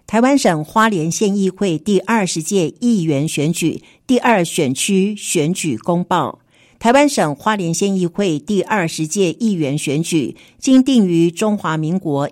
台湾省花莲县议会第20届议员选举第2选区选举公报。台湾省花莲县议会第20届议员选举经定于中华民国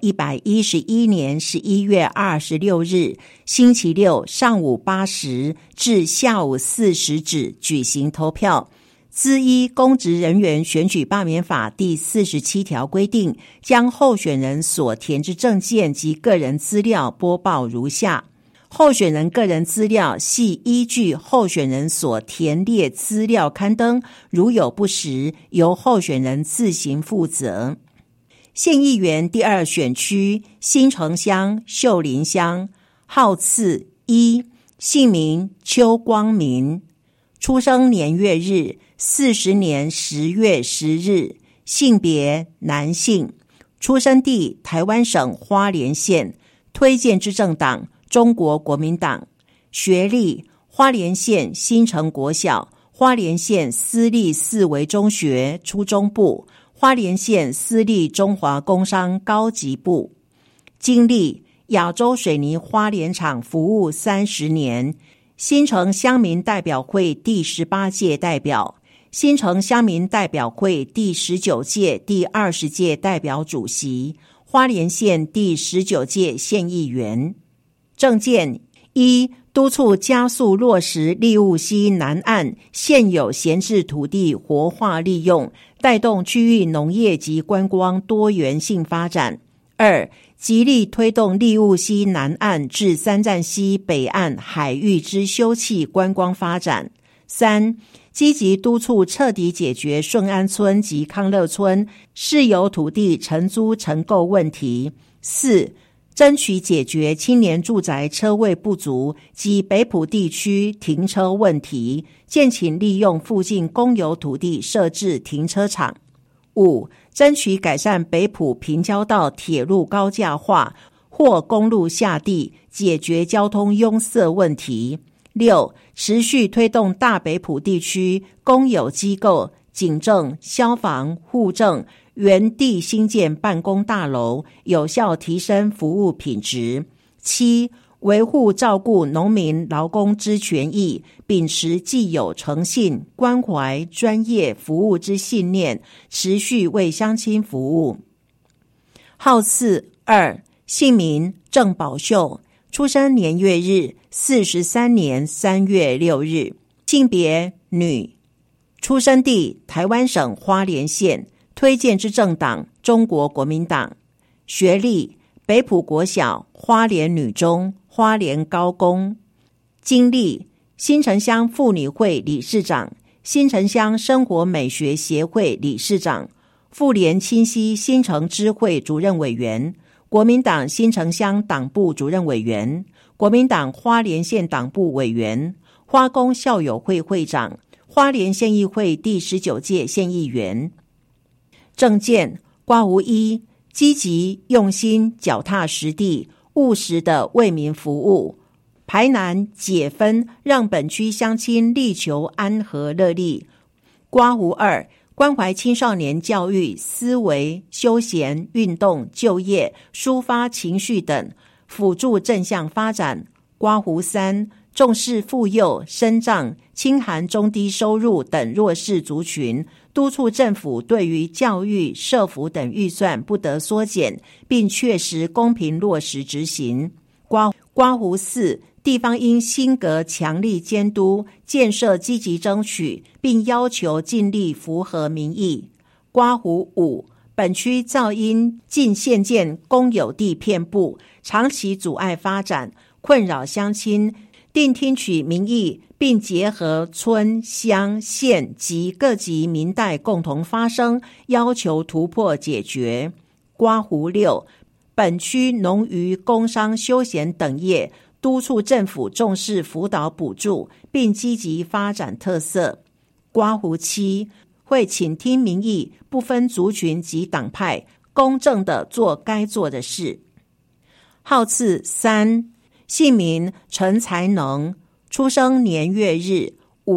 111年11月26日星期六上午8时至下午4时止举行投票。兹依公职人员选举罢免法第47条规定，将候选人所填之证件及个人资料播报如下。候选人个人资料系依据候选人所填列资料刊登，如有不实，由候选人自行负责。县议员第2选区新城乡秀林乡，号次1，姓名邱光民，出生年月日40年10月10日，性别男性，出生地台湾省花莲县，推荐之政党中国国民党，学历花莲县新城国小、花莲县私立四维中学初中部、花莲县私立中华工商高级部，经历亚洲水泥花莲厂服务30年，新城乡民代表会第18届代表，新城乡民代表会第19届第20届代表主席，花莲县第19届县议员。政见1，督促加速落实立雾溪南岸现有闲置土地活化利用，带动区域农业及观光多元性发展。2，极力推动立雾溪南岸至三站溪北岸海域之休憩观光发展。3，积极督促彻底解决顺安村及康乐村市有土地承租承购问题。4，争取解决青年住宅车位不足及北埔地区停车问题，建请利用附近公有土地设置停车场。5，争取改善北埔平交道铁路高架化或公路下地，解决交通拥塞问题。6，持续推动大北埔地区公有机构警政、消防、户政原地兴建办公大楼，有效提升服务品质。7，维护照顾农民劳工之权益，秉持既有诚信、关怀、专业服务之信念，持续为乡亲服务。号次2，姓名郑宝秀，出生年月日43年3月6日，性别女，出生地台湾省花莲县，推荐之政党中国国民党，学历北埔国小、花莲女中、花莲高工，经历新城乡妇女会理事长、新城乡生活美学协会理事长、妇联清溪新城支会主任委员、国民党新城乡党部主任委员、国民党花莲县党部委员、花工校友会会长、花莲县议会第19届县议员。政见括弧1，积极用心脚踏实地务实的为民服务，排难解纷，让本区乡亲力求安和乐利。括弧2，关怀青少年教育、思维、休闲、运动、就业、抒发情绪等，辅助正向发展。括弧3，重视妇幼、身障、轻寒中低收入等弱势族群，督促政府对于教育、社福等预算不得缩减，并确实公平落实执行。括弧4，地方应兴革强力监督，建设积极争取，并要求尽力符合民意。括弧5，本区噪音近县建公有地遍布，长期阻碍发展，困扰乡亲，定听取民意，并结合村乡县及各级民代共同发声，要求突破解决。括弧6，本区农渔工商休闲等业督促政府重视辅导补助，并积极发展特色。括弧7，会倾听民意，不分族群及党派，公正地做该做的事。号次3，姓名陈才能，出生年月日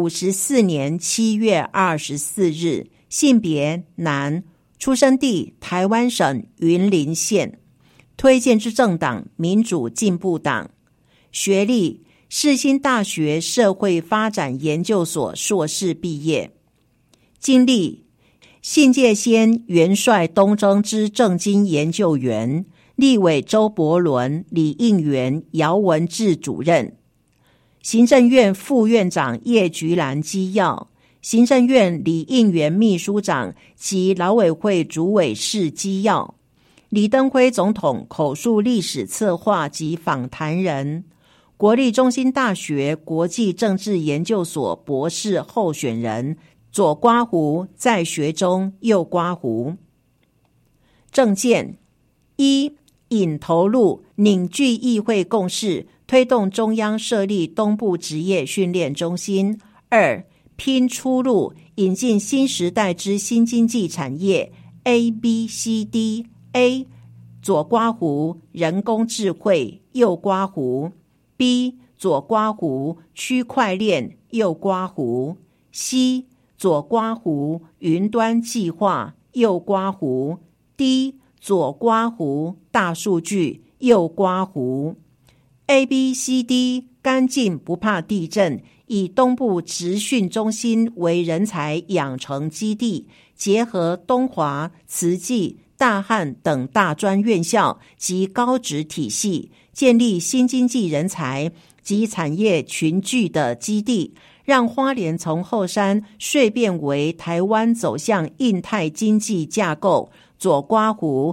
54年7月24日，性别男，出生地台湾省云林县， 推荐之政党民主进步党。学历世新大学社会发展研究所硕士毕业。经历信介先元帅东征之政经研究员，立委周伯伦、李应元、姚文智主任。行政院副院长叶菊兰机要，行政院李应元秘书长及劳委会主委室机要，李登辉总统口述历史策划及访谈人，国立中兴大学国际政治研究所博士候选人，左刮胡在学中右刮胡。政见：一、引投入凝聚议会共识，推动中央设立东部职业训练中心。二、拼出路，引进新时代之新经济产业 ABCD。 A 左刮胡人工智慧右刮胡。 B 左刮胡区块链右刮胡。 C 左刮胡云端计划右刮胡。 D 左刮胡大数据右刮胡。 ABCD 干净不怕地震，以东部职训中心为人才养成基地，结合东华、慈济、大汉等大专院校及高职体系，建立新经济人才及产业群聚的基地，让花莲从后山蜕变为台湾走向印太经济架构左刮胡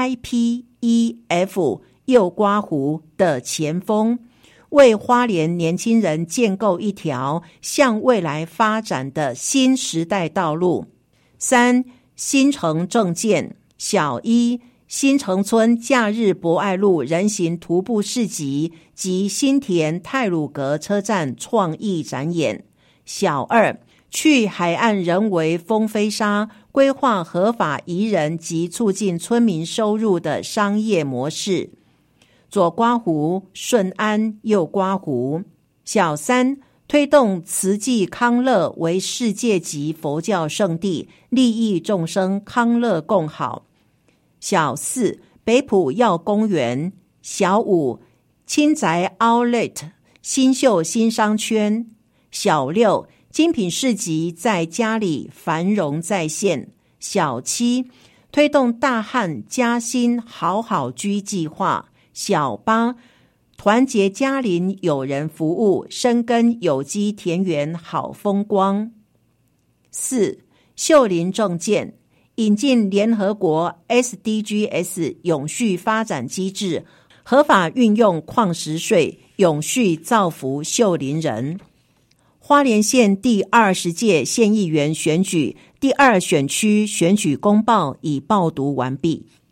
IPEF 右刮胡的前锋，为花莲年轻人建构一条向未来发展的新时代道路。三、新城政见：小一、新城村假日博爱路人行徒步市集及新田太鲁阁车站创意展演。小二、去海岸人为风飞沙，规划合法宜人及促进村民收入的商业模式。左刮胡顺安右刮胡。小三、推动慈济康乐为世界级佛教圣地，利益众生康乐共好。小四、北埔药公园。小五、青宅 Outlet 新秀新商圈。小六、精品市集在家里繁荣再现。小七、推动大汉嘉兴好好居计划。小八、团结嘉邻友人服务，深耕有机田园好风光。四、秀林政见：引进联合国 SDGs 永续发展机制，合法运用矿石税，永续造福秀林人。花莲县第20届县议员选举第2选区选举公报已报读完毕。